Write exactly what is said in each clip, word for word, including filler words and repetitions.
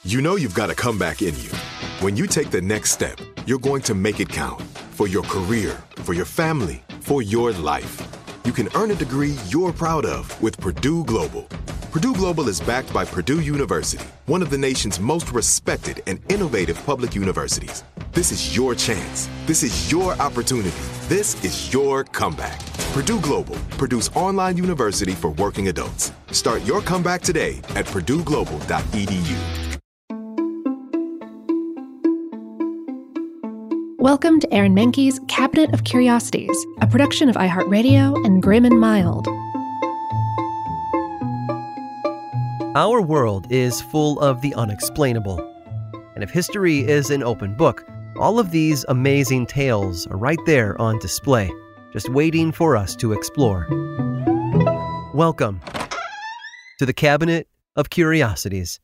You know you've got a comeback in you. When you take the next step, you're going to make it count. For your career, for your family, for your life. You can earn a degree you're proud of with Purdue Global. Purdue Global is backed by Purdue University, one of the nation's most respected and innovative public universities. This is your chance. This is your opportunity. This is your comeback. Purdue Global, Purdue's online university for working adults. Start your comeback today at purdue global dot e d u. Welcome to Aaron Mahnke's Cabinet of Curiosities, a production of iHeartRadio and Grim and Mild. Our world is full of the unexplainable. And if history is an open book, all of these amazing tales are right there on display, just waiting for us to explore. Welcome to the Cabinet of Curiosities.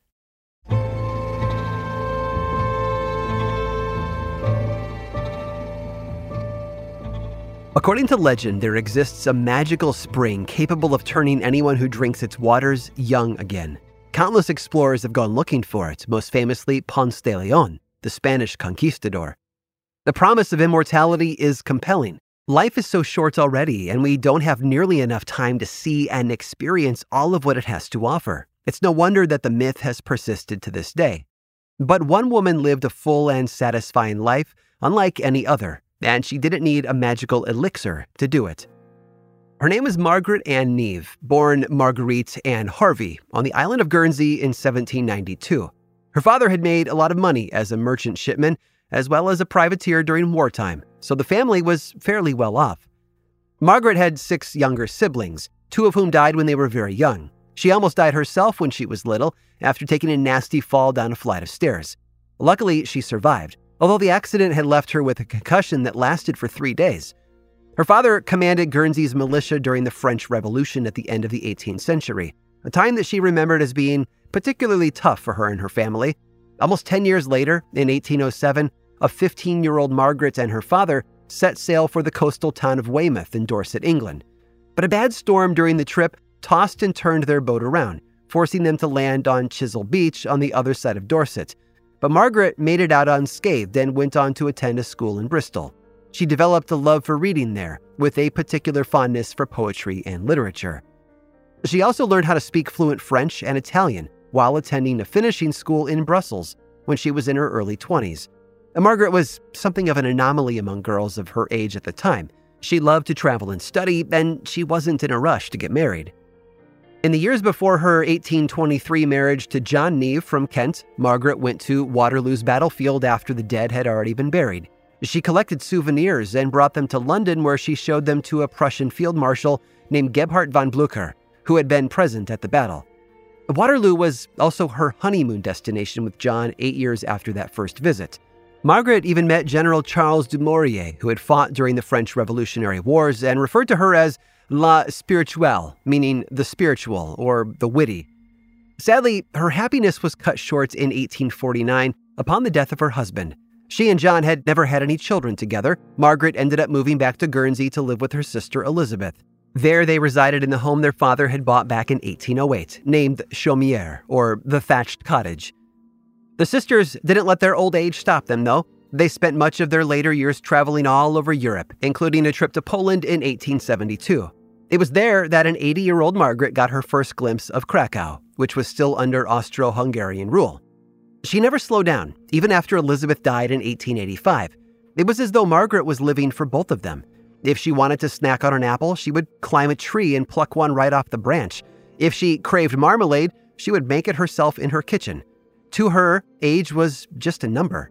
According to legend, there exists a magical spring capable of turning anyone who drinks its waters young again. Countless explorers have gone looking for it, most famously Ponce de Leon, the Spanish conquistador. The promise of immortality is compelling. Life is so short already, and we don't have nearly enough time to see and experience all of what it has to offer. It's no wonder that the myth has persisted to this day. But one woman lived a full and satisfying life, unlike any other. And she didn't need a magical elixir to do it. Her name is Margaret Ann Neave, born Marguerite Ann Harvey on the island of Guernsey in seventeen ninety-two. Her father had made a lot of money as a merchant shipman, as well as a privateer during wartime, so the family was fairly well off. Margaret had six younger siblings, two of whom died when they were very young. She almost died herself when she was little, after taking a nasty fall down a flight of stairs. Luckily, she survived, although the accident had left her with a concussion that lasted for three days. Her father commanded Guernsey's militia during the French Revolution at the end of the eighteenth century, a time that she remembered as being particularly tough for her and her family. Almost ten years later, in eighteen oh seven, a fifteen-year-old Margaret and her father set sail for the coastal town of Weymouth in Dorset, England. But a bad storm during the trip tossed and turned their boat around, forcing them to land on Chisel Beach on the other side of Dorset. But Margaret made it out unscathed and went on to attend a school in Bristol. She developed a love for reading there, with a particular fondness for poetry and literature. She also learned how to speak fluent French and Italian while attending a finishing school in Brussels when she was in her early twenties. And Margaret was something of an anomaly among girls of her age at the time. She loved to travel and study, and she wasn't in a rush to get married. In the years before her eighteen twenty-three marriage to John Neave from Kent, Margaret went to Waterloo's battlefield after the dead had already been buried. She collected souvenirs and brought them to London, where she showed them to a Prussian field marshal named Gebhard von Blücher, who had been present at the battle. Waterloo was also her honeymoon destination with John eight years after that first visit. Margaret even met General Charles Dumouriez, who had fought during the French Revolutionary Wars, and referred to her as La Spirituelle, meaning the spiritual or the witty. Sadly, her happiness was cut short in eighteen forty-nine upon the death of her husband. She and John had never had any children together. Margaret ended up moving back to Guernsey to live with her sister Elizabeth. There they resided in the home their father had bought back in eighteen oh eight, named Chaumière, or the Thatched Cottage. The sisters didn't let their old age stop them, though. They spent much of their later years traveling all over Europe, including a trip to Poland in eighteen seventy-two. It was there that an eighty-year-old Margaret got her first glimpse of Krakow, which was still under Austro-Hungarian rule. She never slowed down, even after Elizabeth died in eighteen eighty-five. It was as though Margaret was living for both of them. If she wanted to snack on an apple, she would climb a tree and pluck one right off the branch. If she craved marmalade, she would make it herself in her kitchen. To her, age was just a number.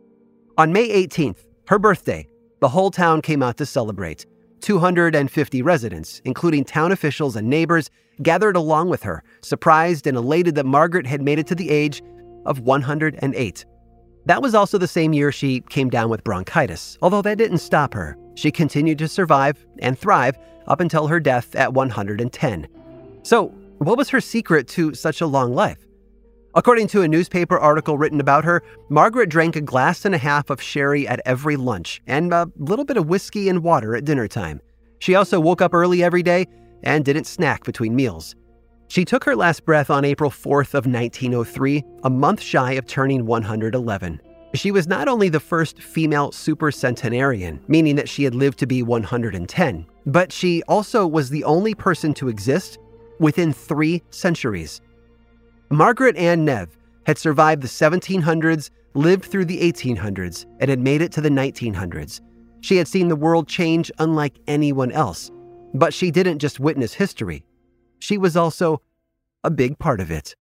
On May eighteenth, her birthday, the whole town came out to celebrate. two hundred fifty residents, including town officials and neighbors, gathered along with her, surprised and elated that Margaret had made it to the age of one hundred eight. That was also the same year she came down with bronchitis, although that didn't stop her. She continued to survive and thrive up until her death at one hundred ten. So, what was her secret to such a long life? According to a newspaper article written about her, Margaret drank a glass and a half of sherry at every lunch and a little bit of whiskey and water at dinner time. She also woke up early every day and didn't snack between meals. She took her last breath on April fourth of nineteen oh three, a month shy of turning one hundred eleven. She was not only the first female supercentenarian, meaning that she had lived to be one hundred ten, but she also was the only person to exist within three centuries. Margaret Ann Neve had survived the seventeen hundreds, lived through the eighteen hundreds, and had made it to the nineteen hundreds. She had seen the world change unlike anyone else, but she didn't just witness history. She was also a big part of it.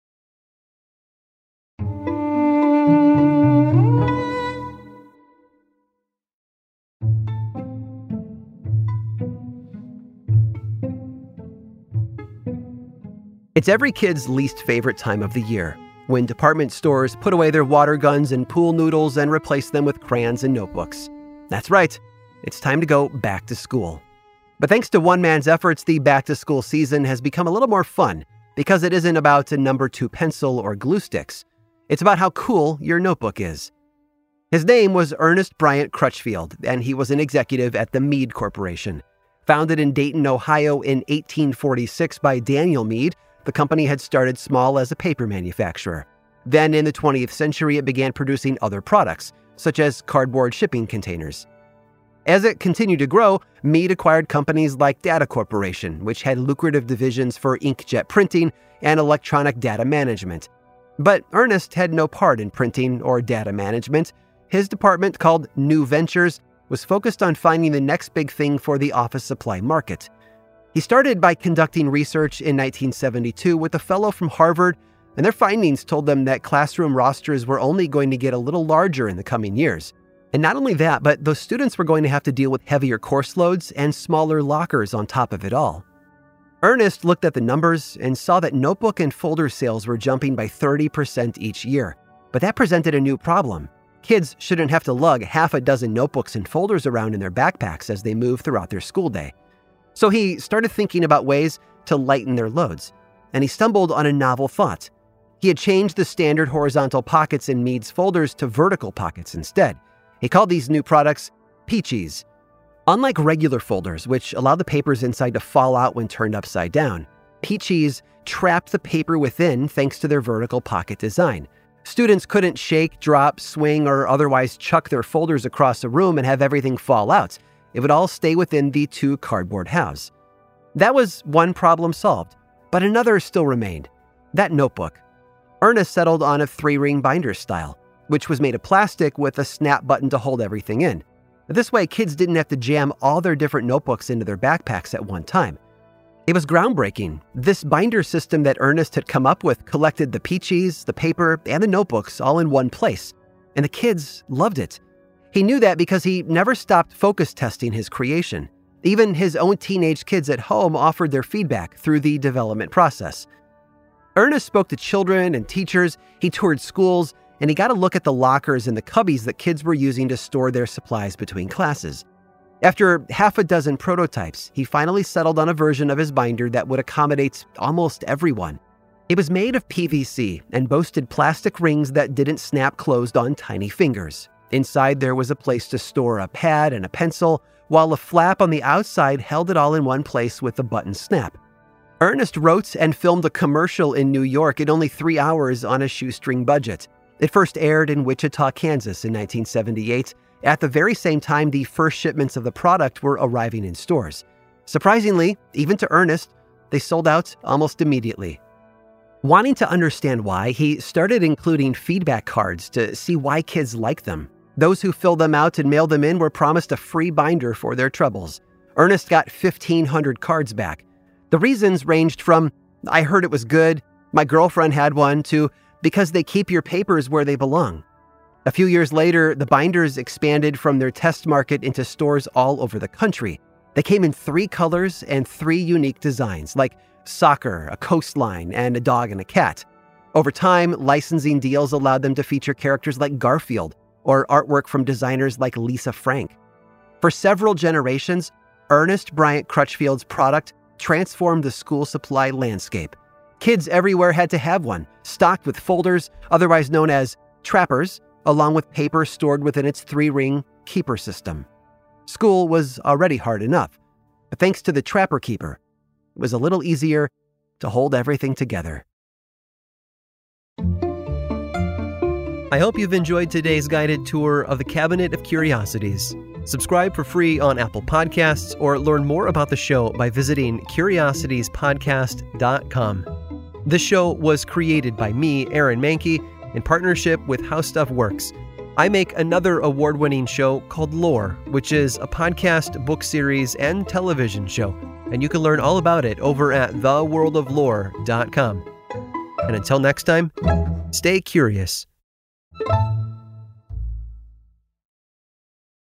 It's every kid's least favorite time of the year, when department stores put away their water guns and pool noodles and replace them with crayons and notebooks. That's right, it's time to go back to school. But thanks to one man's efforts, the back-to-school season has become a little more fun because it isn't about a number two pencil or glue sticks. It's about how cool your notebook is. His name was Ernest Bryant Crutchfield, and he was an executive at the Mead Corporation. Founded in Dayton, Ohio in eighteen forty-six by Daniel Mead, the company had started small as a paper manufacturer. Then in the twentieth century, it began producing other products, such as cardboard shipping containers. As it continued to grow, Mead acquired companies like Data Corporation, which had lucrative divisions for inkjet printing and electronic data management. But Ernest had no part in printing or data management. His department, called New Ventures, was focused on finding the next big thing for the office supply market. He started by conducting research in nineteen seventy-two with a fellow from Harvard, and their findings told them that classroom rosters were only going to get a little larger in the coming years. And not only that, but those students were going to have to deal with heavier course loads and smaller lockers on top of it all. Ernest looked at the numbers and saw that notebook and folder sales were jumping by thirty percent each year. But that presented a new problem. Kids shouldn't have to lug half a dozen notebooks and folders around in their backpacks as they move throughout their school day. So he started thinking about ways to lighten their loads, and he stumbled on a novel thought. He had changed the standard horizontal pockets in Mead's folders to vertical pockets instead. He called these new products Peachies. Unlike regular folders, which allow the papers inside to fall out when turned upside down, Peachies trapped the paper within thanks to their vertical pocket design. Students couldn't shake, drop, swing, or otherwise chuck their folders across a room and have everything fall out. It would all stay within the two cardboard halves. That was one problem solved, but another still remained. That notebook. Ernest settled on a three-ring binder style, which was made of plastic with a snap button to hold everything in. This way, kids didn't have to jam all their different notebooks into their backpacks at one time. It was groundbreaking. This binder system that Ernest had come up with collected the Peachies, the paper, and the notebooks all in one place, and the kids loved it. He knew that because he never stopped focus testing his creation. Even his own teenage kids at home offered their feedback through the development process. Ernest spoke to children and teachers, he toured schools, and he got a look at the lockers and the cubbies that kids were using to store their supplies between classes. After half a dozen prototypes, he finally settled on a version of his binder that would accommodate almost everyone. It was made of P V C and boasted plastic rings that didn't snap closed on tiny fingers. Inside there was a place to store a pad and a pencil, while a flap on the outside held it all in one place with a button snap. Ernest wrote and filmed a commercial in New York in only three hours on a shoestring budget. It first aired in Wichita, Kansas in nineteen seventy-eight. At the very same time, the first shipments of the product were arriving in stores. Surprisingly, even to Ernest, they sold out almost immediately. Wanting to understand why, he started including feedback cards to see why kids liked them. Those who filled them out and mailed them in were promised a free binder for their troubles. Ernest got fifteen hundred cards back. The reasons ranged from, "I heard it was good," "My girlfriend had one," to "because they keep your papers where they belong." A few years later, the binders expanded from their test market into stores all over the country. They came in three colors and three unique designs, like soccer, a coastline, and a dog and a cat. Over time, licensing deals allowed them to feature characters like Garfield or artwork from designers like Lisa Frank. For several generations, Ernest Bryant Crutchfield's product transformed the school supply landscape. Kids everywhere had to have one, stocked with folders, otherwise known as trappers, along with paper stored within its three-ring keeper system. School was already hard enough, but thanks to the Trapper Keeper, it was a little easier to hold everything together. I hope you've enjoyed today's guided tour of the Cabinet of Curiosities. Subscribe for free on Apple Podcasts or learn more about the show by visiting curiosities podcast dot com. This show was created by me, Aaron Mahnke, in partnership with How Stuff Works. I make another award-winning show called Lore, which is a podcast, book series, and television show, and you can learn all about it over at the world of lore dot com. And until next time, stay curious. Thank you.